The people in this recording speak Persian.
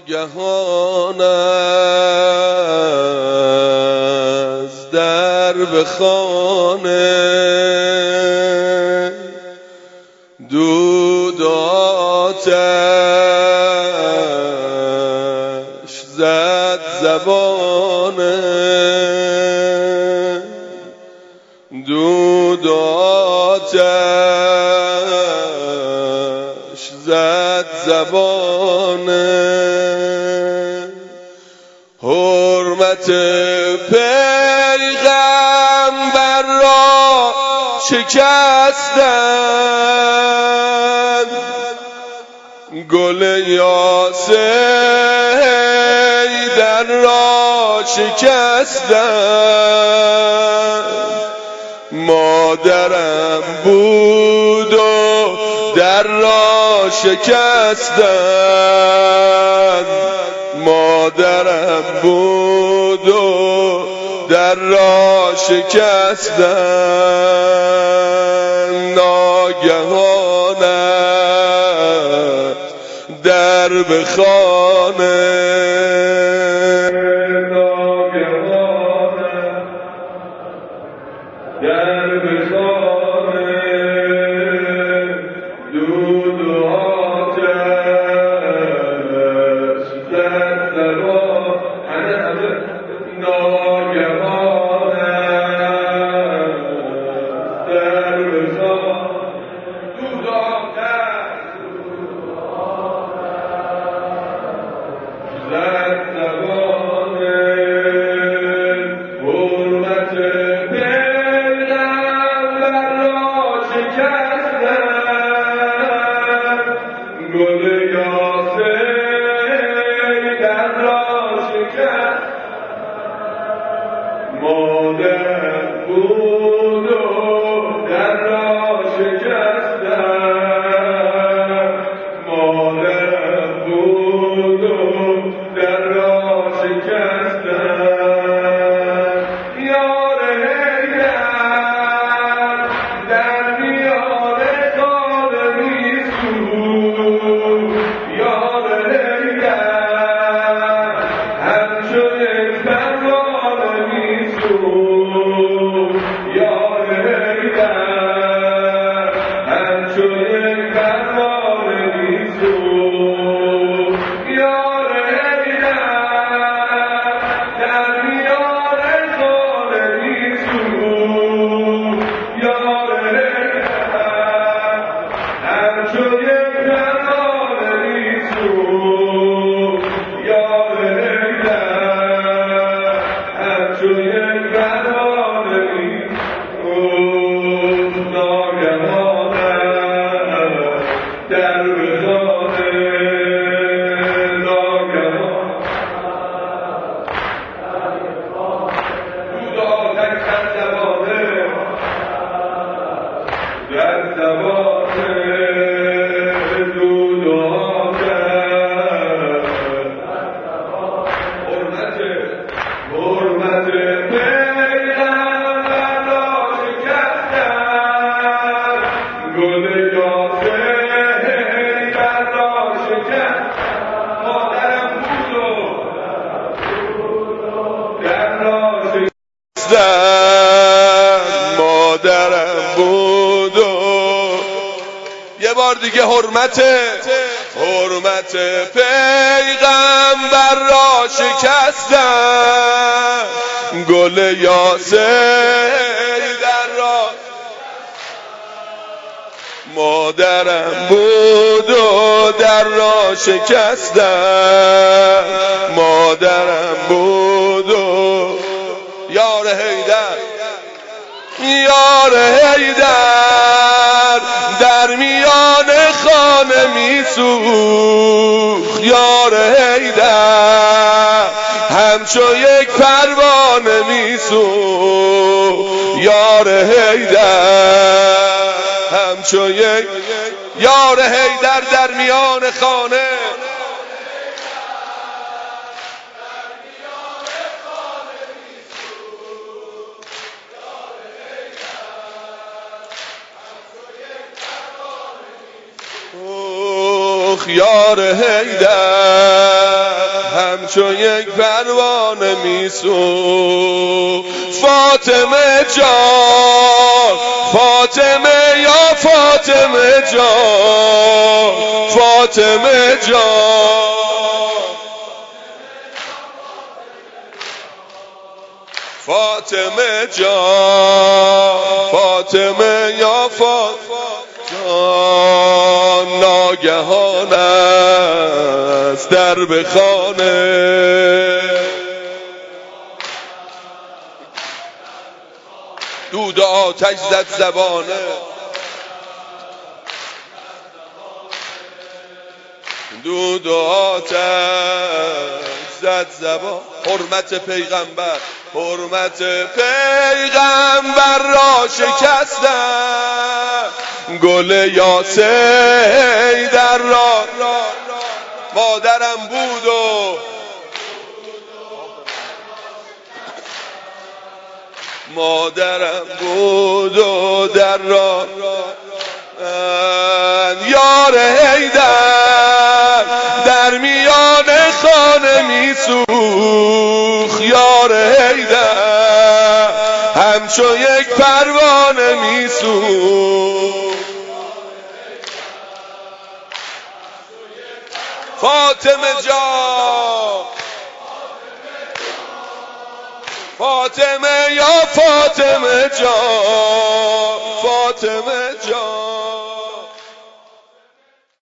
ناگهان از درب خانه دود آتش زد زبانه، دود آتش زد زبانه. حرمت پیغمبر را شکستند، گل یاسر را شکستند. مادرم بود و در را شکستند، مادرم بود و در را شکستند. ناگهان درب خانه، ناگهان درب خانه دود و آتش زد زبانه. ناگهان درب خانه دود و آتش زد زبانه. حرمت پیغمبر را شکستند، گل یاسر را شکست. مادر بود و در را شکستند، مادر بود و در را شکستند. یار حیدر در میان خانه میسوخت، یار حیدر همچو یک پروانه میسوخت، یار حیدر همچو یک پروانه میسوخت. یار حیدر در میان خانه میسوخت، یار حیدر همچو یک پروانه میسوخت، یار حیدر همچو یک پروانه میسوخت. ناگهان درب خانه، ناگهان دود آتش زد زبانه، زد زبانه. دود آتش حرمت پیغمبر را شکستند، گل یاسر را شکست. مادرم بود و در را شکستند، مادرم بود و یه بار دیگه حرمت پیغمبر را شکستند، گل یاسر در را. مادرم بود و در را شکستند، مادرم بود و یار حیدر، یار حیدر در میان خانه میسوخت، یار حیدر همچو یک پروانه میسوخت، یار حیدر همچو یک. یار حیدر در میان خانه، یار حیدر همچو یک پروانه میسوخت. فاطمه جان فاطمه یا فاطمه جان فاطمه جان فاطمه جان فاطمه یا فاطمه جان ناگهان از درب خانه دود آتش زد زبانه دود آتش زد زبان. حرمت پیغمبر حرمت پیغمبر را شکستم گل یاسین در را مادرم بود و مادرم بود و در را یار حیدر در میان خانه میسوخت. یار حیدر همچو یک پروانه میسوخت. فاطمه جان فاطمه یا فاطمه جان فاطمه